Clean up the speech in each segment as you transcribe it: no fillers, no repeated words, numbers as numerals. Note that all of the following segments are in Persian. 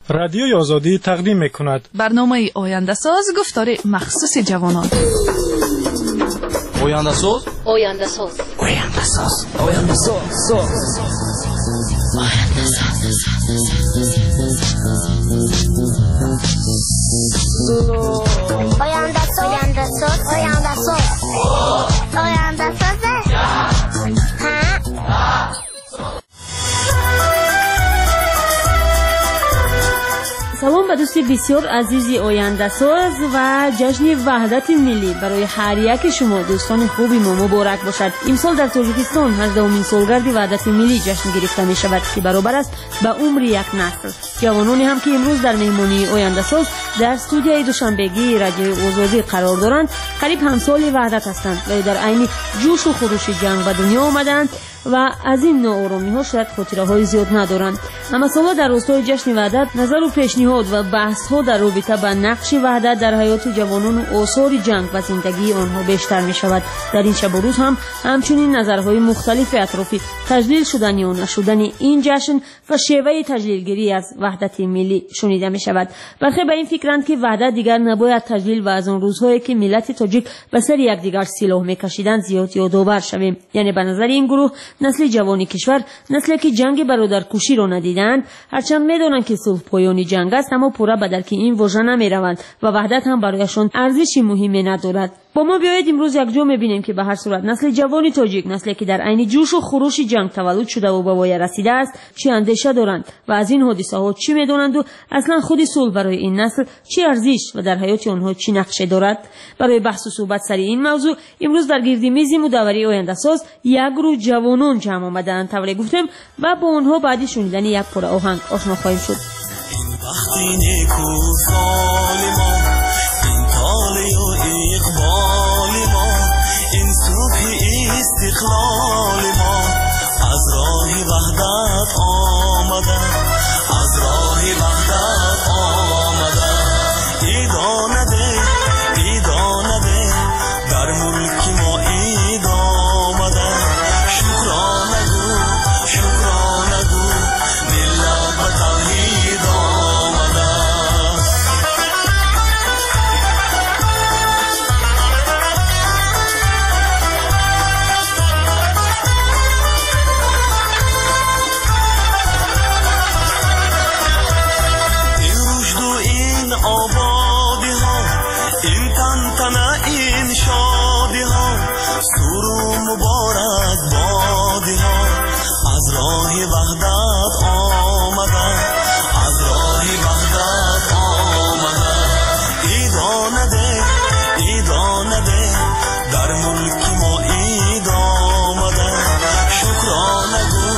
رادیوی آزادی تقدیم می‌کند. برنامه آینده ساز گفتار مخصوص جوانان. آینده ساز. آینده ساز. آینده ساز. آینده ساز. آینده ساز. آینده ساز. آینده ساز. آینده ساز. سلام به دوستی بسیار عزیزی آینده ساز و جشن وحدت ملی برای هر یک شما دوستان خوبی ما مبارک باشد. امسال در تاجیکستان 18مین سالگرد وحدت ملی جشن گرفته می شود که برابر است به عمر یک نسل. جوانانی هم که امروز در مهمانی آینده ساز در استودیوی دوشنبگی رادیوی آزادی قرار دارند قریب همسال وحدت هستند و در عین جوش و خروش جنگ به دنیا آمدند و از این ناآرامی ها شاید خاطره های زیاد ندارند. اما سالا در راستای جشن وحدت نظر و پیشنهاد و بحث ها در رابطه با نقش وحدت در حیات جوانان و آثار جنگ و زندگی آنها بیشتر می شود. در این شب و روز هم همچنین نظرهای مختلف اطراف تجلیل شدن یا نشدن این جشن و شیوه تجلیلگیری از وحدت ملی شنیده می شود. برخی به این فکرند که وحدت دیگر نباید تجلیل و از آن روزهایی که ملت تاجیک به سر یکدیگر سلاح می‌کشیدند زیاد یادآور شویم. یعنی به نظر این گروه نسل جوانی کشور نسلی که جنگ برادرکشی را ندیدند، هرچند می‌دانند که صلح پایانی جنگ است اما پورا به درک این واژه نمی‌روند و وحدت هم برایشان ارزشی مهمی ندارد. با ما بیایید امروز یک جا می‌بینیم که به هر صورت نسل جوانی تاجیک، نسلی که در عین جوش و خروش جنگ تولد شده و به وای رسیده است، چه اندیشه دارند و از این حادثه‌ها چی می‌دانند و اصلا خود صلح برای این نسل چه ارزش و در حیات آنها چه نقشه دارد. برای بحث و صحبت سر این موضوع امروز در گرد میز مدوری آینده ساز یک گروه جوانان جمع آمدند. طوری گفتم و با آنها بعد شنیدن یک پاره آهنگ آشنا خواهیم شد. وقتی نیکو سال ما این طاله و اقبال ما این صبح استقلال ما از راه وحدت آمده از راه وحدت آمده ایدانده در ملک ما اید آمده شکرانه گو ملت به توحید آمده. این رشد و این آبادی ها این تنتنه این شادی ها سور و مبارک بادی ها از راه وحدت آمده از راه وحدت آمده ایدانده در ملک ما اید آمده شکرانه گو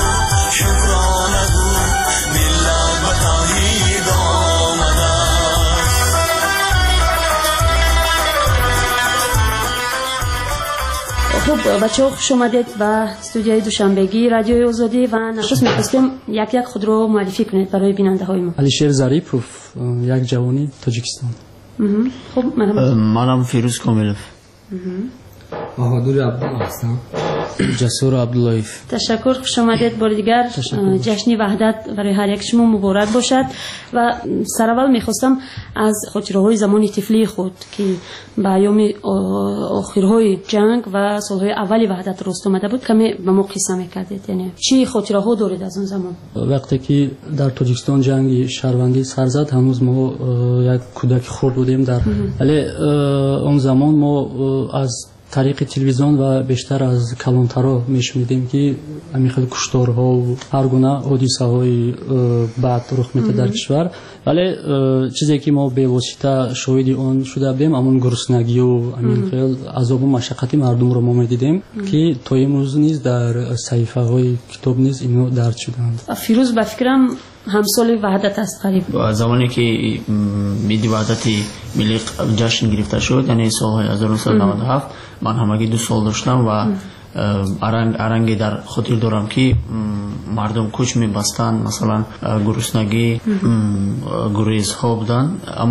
ملت به توحید آمده. خب بچه‌ها خوش آمدید به استودیوی دوشنبگی رادیوی آزادی و نخست می‌خواستم یک خود رو معرفی کنید برای بیننده‌های ما. علیشیر ظریفوف، یک جوانی تاجیکستان. خب منم فیروز کاملوف. بهادر عبدالله هستم. جسور عبداللهیف. تشکر، خوش آمدید بار دیگر. جشن وحدت برای هر یک شما مبارک باشد و سراول میخواستم از خاطره‌های زمان طفلی خود که به ایام آخرهای جنگ و سالهای اولی وحدت راست آمده بود کمی به ما قصه میکردید. یعنی چی خاطره‌ها دارید از اون زمان؟ وقتی که در تاجیکستان جنگ شهروندی سر زد هنوز ما یک کودک خرد بودیم ولی اون زمان ما از طریق تلویزیون و بیشتر از کلانترها میشنیدیم که همین خیلی کشتارها و هر گونه حادثه‌های بد رخ میده در کشور، ولی چیزی که ما به واسطه شاهد اون شده بودیم همون گرسنگی و همین خیلی عذاب و مشقت مردم رو ما میدیدیم که تا امروز نیز در صحیفه‌های کتاب نیز اینو درج شدند. فیروز به فکرم همسال وحدت است قریب. زمانی که میدی وحدت ملی جشن گرفته شد یعنی سال 1997 من همگی 2 سال داشتم و ارنگ در خاطر دارم که مردم کوچ میبستن، مثلا گرسنگی گریزها بودن، اما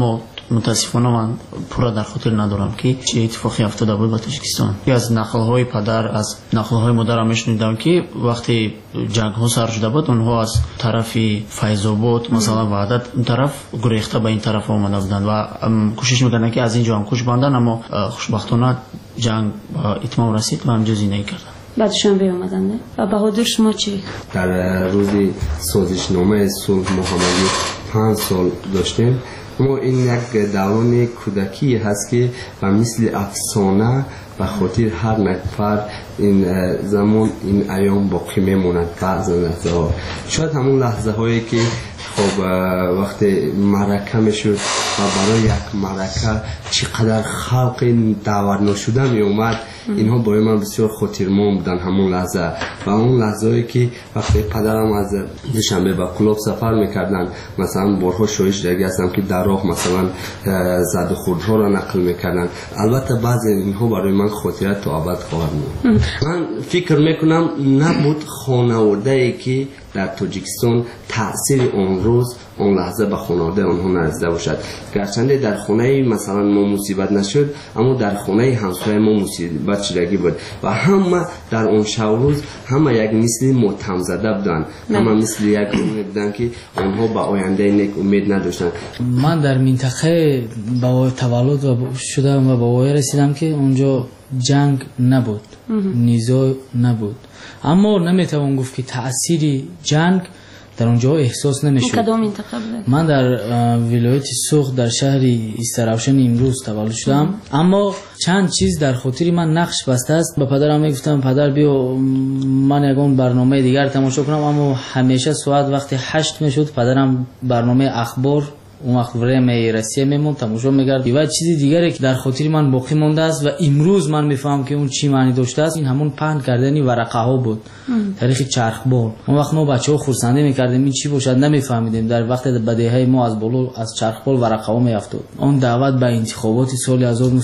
متاسفانه من پورا در خاطر ندارم که چه اتفاقی افتاده بود با تاجیکستان. از نقل‌های پدر از نقل‌های مادرم میشنیدم که وقتی جنگ‌ها سر شده بود اونها از طرف فیض‌آباد مثلا وحدت اون طرف گریخته به این طرف آمده بودند و کوشش می‌کردند که از اینجا هم کوچ بندن، اما خوشبختانه جنگ به اتمام رسید و همجا زندگی کردن. بعدشان بیامدن. نه؟ و بهادر شما چی؟ در روز سازشنامه صلح محمدی 5 سال داشتیم. ما این یک دوران کودکی هست که و مثل افسانه به خاطر هر نفر این زمان این ایام باقی میموند. بعض لحظه ها شاید همون لحظه هایی که خب وقتی معرکه میشد و برای یک معرکه چقدر خلق دعوت نشده می اومد، اینها برای من بسیار خاطرمون بودن همون لحظه. و اون لحظه هایی که وقتی پدرم از دوشنبه به کلاب سفر میکردن، مثلا بارها شایش دیگه هستم که در راه مثلا زد و خوردها را نقل میکردن. البته بعضی اینها برای من خاطرت تا ابد خواهد موند. من فکر میکنم نبود خانواده ای که در تاجیکستان تأثیر اون روز اون لحظه به خانواده آنها نرسیده باشد. گرچنده در خانه مثلا ما مصیبت نشد، اما در خانه همسایه ما مصیبت شدگی بود و همه در اون شب روز همه یک مثل متهم زده بودن، همه مثل یک امید بودن که آنها به آینده نیک امید نداشتن. من در منطقه با تولد شدم و با وای رسیدم که اونجا جنگ نبود، نیزا نبود، اما نمیتوان گفت که تأثیر جنگ در اونجا احساس نمیشد. کدام منطقه بود؟ من در ولایت سوخت در شهر استراوشن امروز تولد شدم، اما چند چیز در خاطر من نقش بسته است. به پدرم میگفتم پدر بیا من یگان برنامه دیگر تماشا کنم، اما همیشه ساعت وقتی 8 میشد پدرم برنامه اخبار اون وقت ورای روسیه میمون تماشا میکرد. و چیزی دیگری که در خاطر من باقی مونده است و امروز من میفهم که اون چی معنی داشته است، این همون پهن کردنی ورقه ها بود، تاریخ چرخبال. اون وقت ما بچه‌ها خرسندی میکردیم این چی باشد نمیفهمیدیم. در وقت بدیهی ما از بالا از چرخبال ورقه ها میافتاد. اون دعوت به انتخابات سال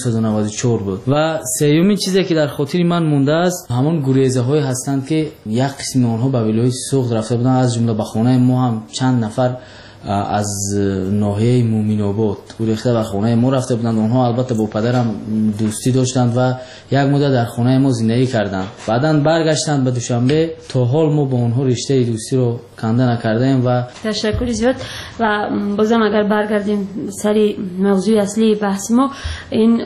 1994 بود. و سومین چیزی که در خاطر من مونده است همون گریزه های هستند که یک قسم اونها به ولایت سوخت رفته بودن، از جمله به خانه ما هم چند نفر از ناحیه مومین آباد گریخته به خانه ما رفته بودند. اونها البته با پدرم دوستی داشتند و یک مدت در خانه ما زندگی کردند. بعداً برگشتند به دوشنبه. تا حال ما با اونها رشته دوستی رو کنده نکردیم. و تشکر زیاد. و بازم اگر برگردیم سری موضوع اصلی بحث ما، این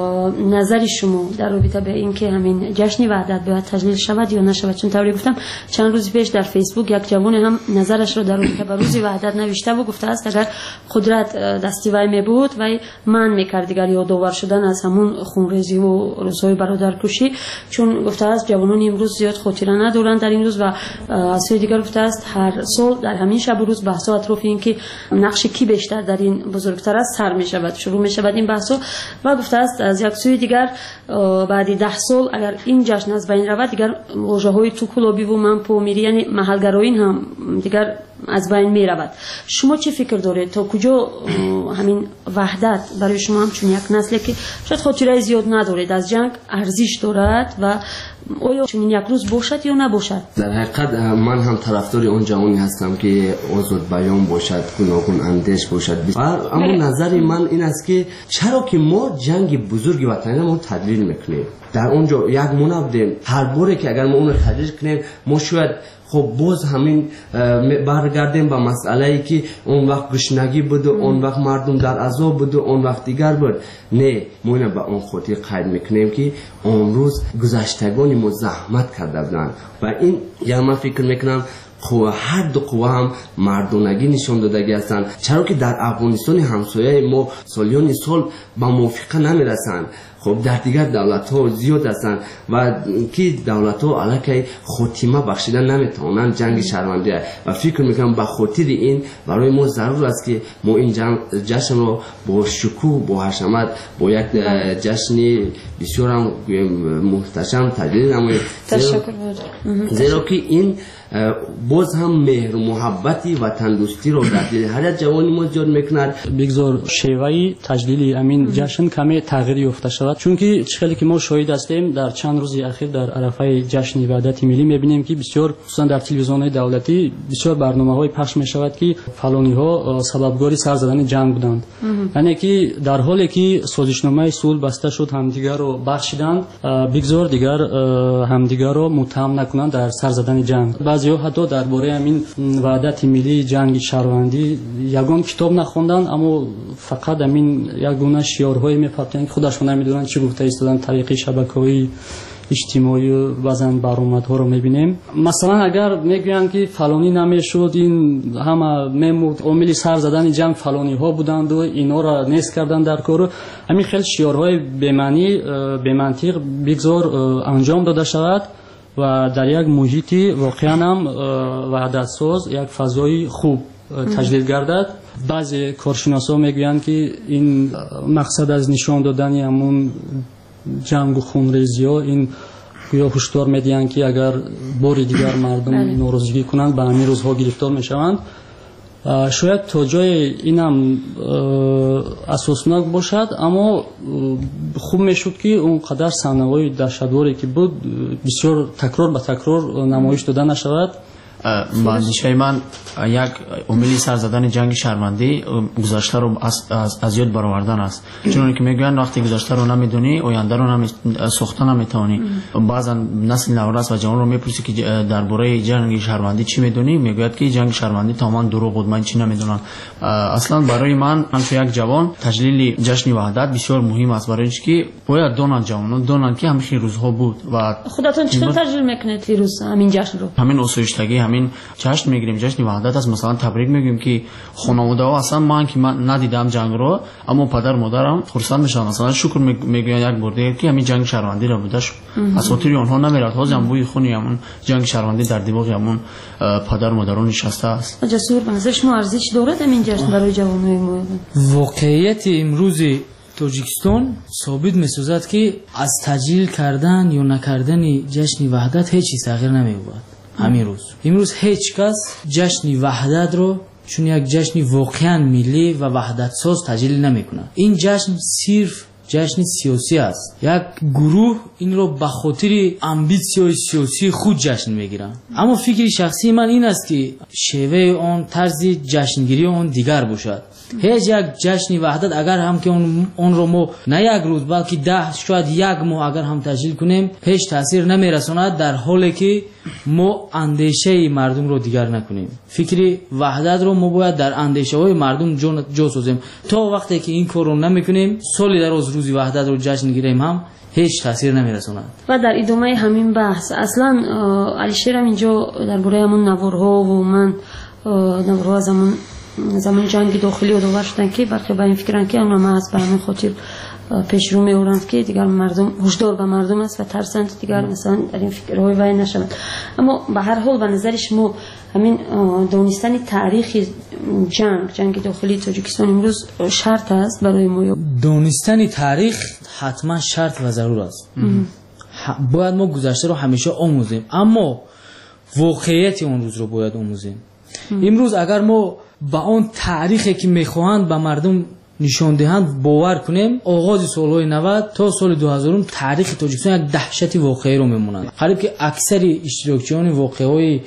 نظر شما در رابطه به اینکه همین جشن وحدت باید تجلیل شود یا نشود؟ چون طوری گفتم چند روز پیش در فیسبوک یک جوان هم نظرش رو در رابطه با روز وحدت نوشته و گفته است اگر قدرت دستی وی می بود و من میکرد دیگر یادآور شدن از همون خونریزی و روزهای برادرکشی، چون گفته است جوانان امروز زیاد خاطره ندارند در این روز. و از سوی دیگر گفته است هر سال در همین شب و روز بحث‌ها اطراف این که نقش کی بیشتر در این بزرگتر است سر می شود، شروع می شود این بحث‌ها. و گفته است از یک سوی دیگر بعد 10 سال اگر این جشن از بین رود دیگر واژه‌های توکلابی و منپومیری یعنی محلگرایی هم دیگر از بین می رود. شما چه فکر دارید تا کجا همین وحدت برای شما هم چون یک نسلی که شاید خاطره زیاد ندارید از جنگ ارزش دارد و آیا چون یک روز باشد یا نباشد؟ در حقیقت من هم طرفدار اون جوانی هستم که آزاد بیان باشد، گوناگون اندیش باشد. اما نظر من این است که چرا که ما جنگ بزرگ وطنی ما تدلیل میکنیم، در اونجا یک مونه بودیم، هر باره که اگر ما اون رو تدلیل کنیم ما شاید خب باز همین برگردیم به مسئله ای که اون وقت گشنگی بود و اون وقت مردم در عذاب بود و اون وقت دیگر بود. نه، ما اینو به اون خاطر قید میکنیم که اون روز گذشتگان ما زحمت کرده بودن و این یا من فکر میکنم هر دو قوه هم مردانگی نشان دادگی هستند. چرا که در افغانستان همسایه ما سالیان سال به موافقه نمیرسند. خب در دیگر دولت ها زیاد هستند و که دولت ها علاقه خاتمه بخشیدن نمیتوانند جنگ شهروندی و فکر میکنم به خاطر این برای ما ضرور است که ما این جشن رو با شکوه با حشمت با یک جشن بسیار هم محتشم تجلیل نماییم، زیرا که این باز هم مهر و محبتی و تندرستی رو در دل هر جوانی ما ایجاد میکند. بگذار شیوه تجلیل امین جشن کمی تغییر یافته شود شود، چون که خیلی که ما شاهد هستیم در چند روز اخیر در عرفه جشن وحدت ملی میبینیم که بسیار خصوصا در تلویزیون‌های دولتی بسیار برنامه‌های پخش میشود که فلانی‌ها سببگار سر زدن جنگ بودند. یعنی که در حالی که سازشنامه صلح بسته شد همدیگر رو بخشیدند، بگذار دیگر همدیگر رو متهم نکنند در سر زدن جنگ. بعضی‌ها حتی درباره همین وحدت ملی جنگ شهروندی یگان کتاب نخوندن، اما فقط همین یگونه شعارهای می‌پرتند که خودشون نمی‌دونن چی گفته ایستادن. طریق شبکه‌های اجتماعی و بعضن برآمدها رو می‌بینیم. مثلا اگر میگویند که فلانی نمیشد، این همه میمرد، عامل سر زدن جنگ فلانی‌ها بودند و اینا را نیست کردن در کار. همین خیلی شعارهای بی‌معنی به منطق بگذار انجام داده شود و در یک محیطی واقعا هم وحدت ساز یک فضای خوب تجلیل گردد. بعضی کارشناسا میگویند که این مقصد از نشان دادن همون جنگ و خونریزی ها، این گویا هشدار میدهند که اگر بار دیگر مردم ناراضگی کنند به همین روزها گرفتار میشوند. شاید تا جای اینم اساسناک باشد، اما خوب میشد که اونقدر صحنه‌های دهشتواری که بود بسیار تکرار به تکرار نمایش داده نشود. اندیشه من یک عامل سر زدن جنگ شهروندی گذشته رو از یاد برآوردن است، چون که میگن وقتی گذشته رو نمیدونی آینده رو ساختن نمیتونی. بعضا نسل نورس و جوان رو میپرسی که درباره جنگ شهروندی چی میدونی، میگوید که جنگ شهروندی تمام دروغ بود، من چی نمیدونم. اصلا برای من همچون یک جوان تجلیل جشن وحدت بسیار مهم است، برای اینکه باید دونن جوانان دونن که همین روزها بود. و خودتون چطور تجلیل میکنید روز همین جشن رو؟ همین آسایشتگی همین جشن میگیریم، جشن وحدت است. مثلا تبریک میگیم که خانواده ها اصلا من که من ندیدم جنگ رو، اما پدر مادرم خرسند میشن، مثلا شکر میگن یک بار دیگه که همین جنگ شهروندی را بوده شد. اساطیر آنها نمیرد، حاضر بوی خونی همون جنگ شهروندی در دیواغ همون پدر مادران نشسته است. جسور بنزش ما ارزش دارد همین جشن برای جوانای ما؟ واقعیت امروزی تاجیکستان ثابت می‌سازد که از تجلیل کردن یا نکردن جشن وحدت هیچ چیز تغییر نمی‌یابد. امروز هیچ کس جشن وحدت رو چون یک جشن واقعا ملی و وحدت ساز تجلیل نمیکنه. این جشن صرف جشن سیاسی است. یک گروه این رو به خاطر امبیسیون سیاسی خود جشن میگیرن. اما فکر شخصی من این است که شیوه آن طرز جشنگیری آن دیگر باشد. هیچ یک جشن وحدت اگر هم که اون رو ما نه یک روز بلکه 10 شاید یک ماه اگر هم تجلیل کنیم هیچ تاثیر نمیرساند، در حالی که ما اندیشه مردم رو دیگر نکنیم. فکر وحدت رو ما باید در اندیشه های مردم جا سازیم. تا وقتی که این کار رو نمیکنیم سالی در روز وحدت رو جشن گیریم هم هیچ تاثیر نمیرساند. و در ادامه همین بحث اصلا علیشیر هم اینجا درباره همون نوارها و من نوارها زمان جنگ داخلی و داور شدن که برخی به این فکرن که اونم از به همین خاطر پیش رو میورند که دیگر مردم هشدار به مردم است و ترسند دیگر مثلا در این فکرهای وای نشوند. اما به هر حال به نظر شما همین دانستن تاریخ جنگ داخلی تاجیکستان امروز شرط است برای ما؟ دانستن تاریخ حتما شرط و ضرور است. باید ما گذشته رو همیشه آموزیم، اما واقعیت اون روز رو باید آموزیم. امروز اگر ما با اون تاریخی که میخواهند به مردم نشان دهند باور کنیم، آغاز سالهای 90 تا سال 2000 تاریخ تاجیکستان یک دهشت واقعی رو میمونند. قریب که اکثر اشتراکچیان واقعی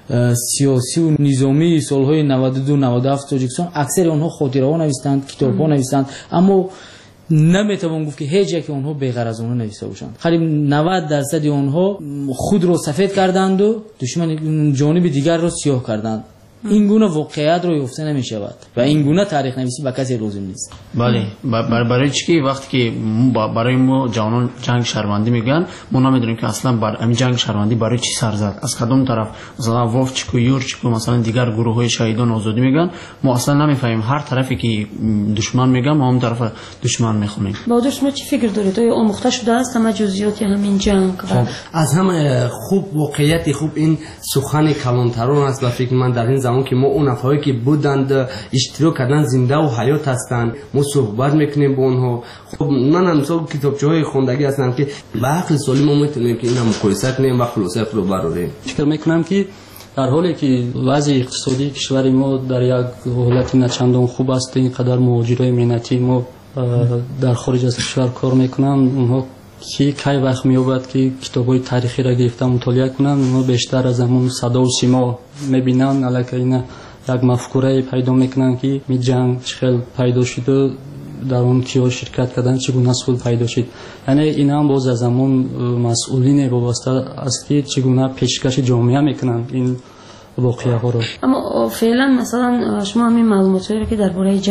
سیاسی و نظامی سالهای 92 97 تاجیکستان اکثر آنها خاطره ها نوشتند، کتاب ها نوشتند، اما نمیتوان گفت که هیچ یک آنها بی‌غرض از آنها نوشته باشند. قریب 90% آنها خود را سفید کردند و دشمن جانب دیگر را سیاه کردند. این گونه واقعیت رو یافته نمی‌شود و این گونه تاریخ نویسی به کسی لازم نیست. بله، برای چی وقتی که برای ما جوانان جنگ شهروندی میگن ما نمیدونیم که اصلا همین جنگ شهروندی برای چی سر زد، از کدوم طرف، مثلا وافچکو یورچکو مثلا دیگر گروه‌های شهیدان آزادی میگن، ما اصلا نمیفهمیم. هر طرفی که دشمن میگن ما هم طرف دشمن میخونیم. با شما چی فکر دارید؟ تو آموخته شده است همه جزئیات همین جنگ؟ از همه خوب واقعیت خوب این سخن کلانتران است و فکر من در این زمان که ما اون افرادی که بودند اشتراک کردن زنده و حیات هستند، ما صحبت میکنیم با اونها. خب من هم مثلا کتابچه‌های خوندگی هستم که به عقل سالی ما میتونیم که اینا مقایسه کنیم و خلاصه رو برآوریم. فکر میکنم که در حالی که وضع اقتصادی کشور ما در یک حالت نه چندان خوب است، اینقدر مهاجرای ملتی ما در خارج از کشور کار میکنن اونها کی وقت میوبد که کتابای تاریخی را گرفته مطالعه کنن، اونها بیشتر از همون صدا و سیما میبینن، الکی اینا یک مفکوره پیدا میکنن که می جنگ چخیل پیدا شد و در اون کیا شرکت کردن چگونه سود پیدا شد. یعنی این هم باز از همون مسئولین وابسته است که چگونه پیشکش جامعه میکنن این واقعه ها رو. اما فعلا مثلا شما همین معلوماتی رو که درباره